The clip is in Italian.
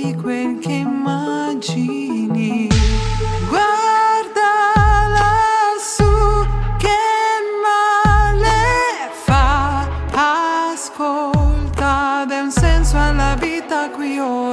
di quel che immagini. Guarda lassù, che male fa. Ascolta, dai un senso alla vita qui ora.